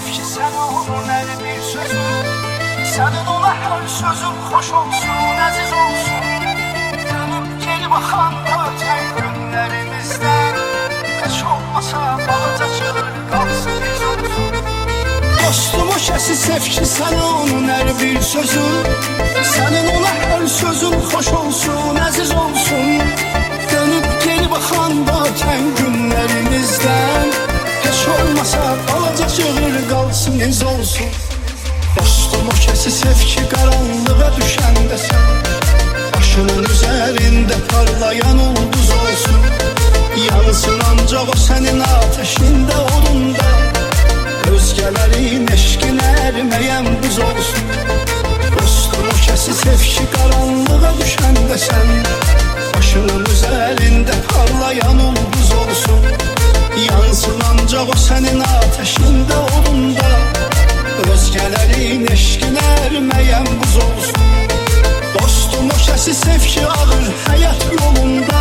sevki, sen onun her bir sözü. Senin ona her sözün hoş olsun, aziz olsun. Dönüp geri bakan öten günlerimizden, hiç olmasa balaca çığır kalsın biz olsun. Dostum o şəsi sevki, sen onun her bir sözü. Senin ona her sözün hoş olsun, aziz olsun. Dönüp geri bakan öten günlerimizden, hiç olmasa balaca çığır kalsın iz olsun. Dostum o şəsi sevki, qaranlığa düşəndə sən başının üzərində parlayan ulduz olsun. Yansın ancaq o sənin ateşində, odunda. Özgələrin eşqinə əriməyən buz olsun. Dostum o şəsi sevki, qaranlığa düşəndə sən başının üzərində parlayan ulduz olsun. Yansın ancaq o sənin ateşində, odunda. Özgələrin eşqinə əriməyən buz olsun. Dostum o şəsi sevki, ağır həyat yolunda.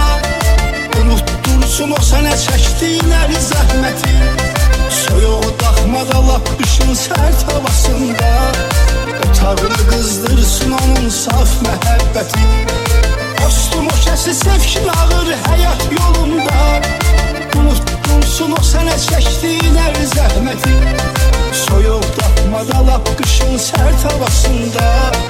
Unuttursun o sənə çəkdiyin əri zəhməti. Soyuğu daxmada lap qışın sərt havasında. Otağını qızdırsın onun saf məhəbbəti. Dostum o şəsi sevki, ağır həyat yolunda. Unuttursun o sənə çəkdiyin əri zəhməti. Soyuq daxmada lap qışın sərt havasında.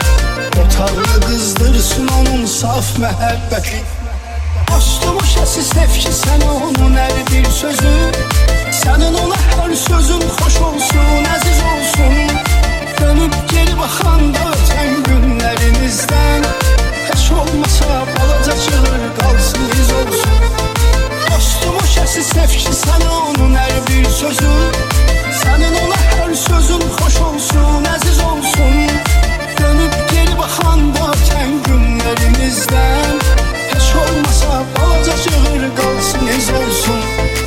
Otağını qızdırsın onun saf məhəbbəti. Dostum o şəsi sevki, sən onun hər bir sözü. Sənin ona hər sözün xoş olsun, əziz olsun. Dönüb geri baxanda ötən günlərimizdən, heç olmasa balaca çığır qalsın iz olsun. Dostum o şəsi sevki, sən onun hər bir sözü. Sənin ona hər sözün xoş olsun, əziz olsun. Dönüb geri baxanda ötən günlərimizdən, heç olmasa balaca çığır qalsın iz olsun.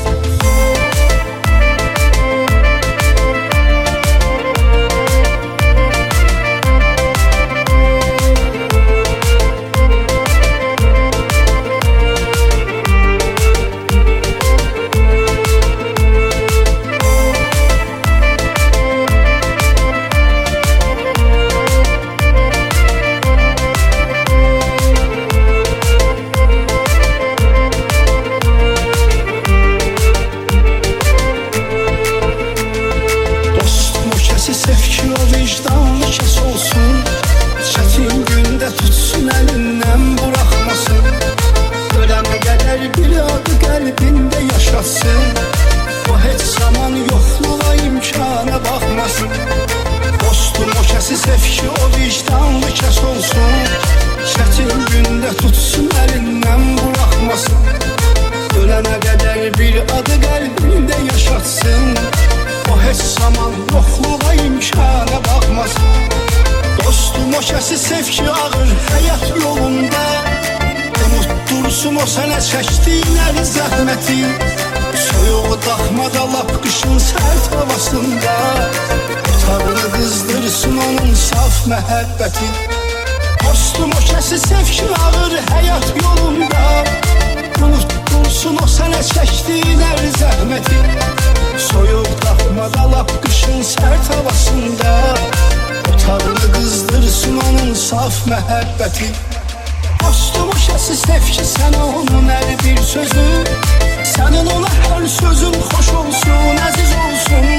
Dostum o şəsi sevki, ağır həyat yolunda. Unuttursun o sənə çəkdiyin hər zəhməti. Soyuq daxmada lap qışın sərt havasında. Otağını qızdırsın onun saf məhəbbəti. Dostum o şəsi sevki, sən onun hər bir sözü. Sənin ona hər sözün xoş olsun, əziz olsun.